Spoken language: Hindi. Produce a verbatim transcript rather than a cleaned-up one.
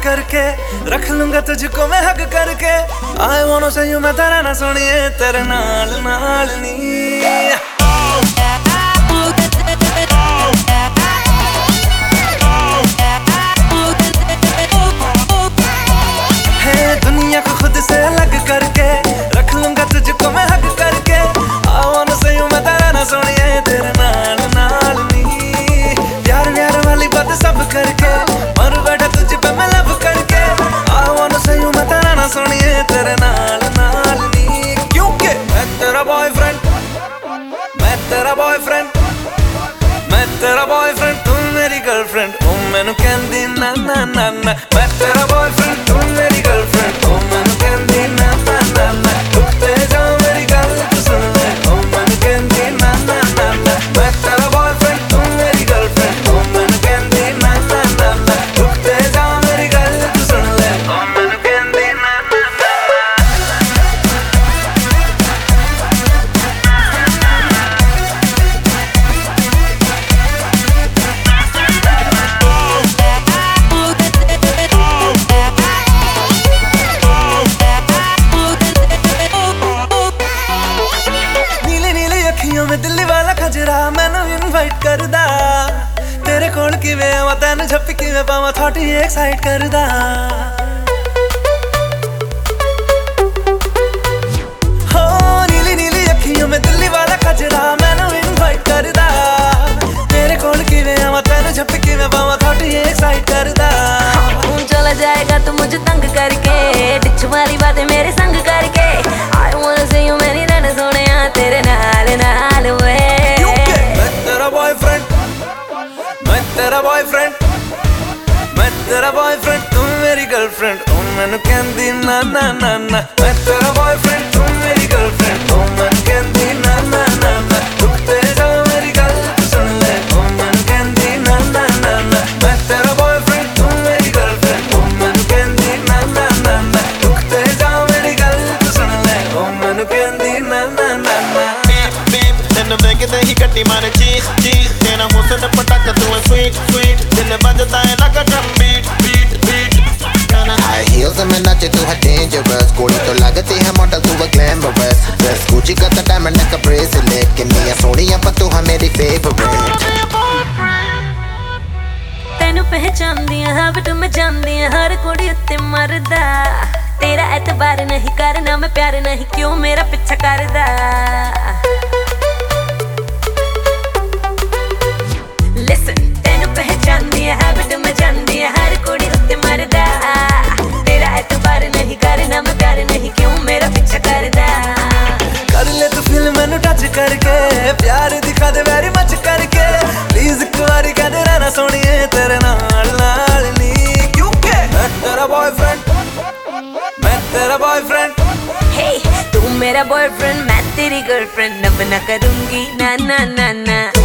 करके, रख लूंगा तुझको मैं हक करके। I wanna say you मैं तेरा ना सुनिए तेरे नाल नाल नी। दुनिया को खुद से अलग करके, रख लूंगा तुझको मैं हक करके। I wanna say you मैं तेरा ना सुनिए तेरे नाल नाल नी। प्यार प्यार वाली बात सब करके, मर बैठा तुझ पे मैं लब करके। I wanna say you मैं तेरा ना सुनिए तेरे नाल नाल नी। क्योंकि मैं तेरा बॉयफ्रेंड, मैं तेरा बॉयफ्रेंड, मैं तेरा बॉयफ्रेंड, तू मेरी गर्लफ्रेंड। ओ मैनू कहंदी ना ना ना ना, मैं तेरा बॉयफ्रेंड, तू मेरी गर्लफ्रेंड। ओ मैनू कहंदी ना ना ना ना, रुकते जा मेरी गल तू सुन ले। ओ मैनू कहंदी ना ना ना ना, मैं तेरा बॉयफ्रेंड, तू मेरी गर्लफ्रेंड। ओ मैनू कहंदी ना ना ना ना, रुकते जा मेरी गल तू सुन ले। ओ मैनू कहंदी ना ना ना। मैं दिल्ली वाला खजरा मैनू इनवाइट करदा, तेरे कोल किवें आवां तैनू झप्पी किवें पावां थोड़ी एक्साइट करदा। हो नीली नीली अखियों में दिल्ली वाला खजरा मैनू इनवाइट करदा, तेरे कोल किवें आवां तैनू झप्पी किवें पावां थोड़ी एक्साइट करदा। चला जाएगा तू मुझे तंग करके, डिच वाली बातें मेरे संग करके। I wanna see you मेरी रन सोनिया तेरे नाल नाल वे। मैं तेरा बॉयफ्रेंड, मैं तेरा बॉयफ्रेंड, मैं तेरा बॉयफ्रेंड, तू मेरी गर्लफ्रेंड। ओ मैनू कहंदी ना ना ना ना, मैं तेरा बॉयफ्रेंड, तू मेरी गर्लफ्रेंड। ओ मैनू कहंदी ना ना ना ना, रुकते जा मेरी गल तू सुन ले। ओ मैनू कहंदी ना ना ना ना, मैं तेरा बॉयफ्रेंड, तू मेरी गर्लफ्रेंड। ओ मैनू कहंदी ना ना ना ना, रुकते जा मेरी गल तू सुन ले। ओ मैनू कहंदी ना ना ना ना। तेन वेखदे ही कट्टी मारे चीज चीज, तेरा हुस्न पटाका तू है स्वीट स्वीट, दिल बजता है लगा drum beat beat beat. High heels में नाचे तू है डेंजरस, कोड़ी तो लगती है मॉडल तू है ग्लैमरस। ड्रेस गुची का तो डायमंड का ब्रेसलेट, किन्नियां सोहणियां पर तू है मेरी फेवरेट। तेनू पहचानदी हां बट मैं जानदी हर कुड़ी उत्ते मरदा, तेरा एतबार नहीं करना मैं प्यार नहीं क्यों मेरा पीछा करदा। Listen, तेनू पहचानदी हां बट मैं जानदी हर कुड़ी उत्ते मरदा, तेरा एतबार नहीं करना मैं प्यार नहीं क्यों मेरा पीछा करदा। कर ले तू फिल्म मैनू टच करके, प्यार दिखा दे वेरी मच करके। प्लीज एक बारी कह दे रहना सोनिए तेरे नाल नाल नी। क्योंकि मैं तेरा बॉयफ्रेंड, मैं तेरा बॉयफ्रेंड। Hey, तू मेरा बॉयफ्रेंड मैं तेरी गर्लफ्रेंड, अब ना करूंगी ना ना ना ना।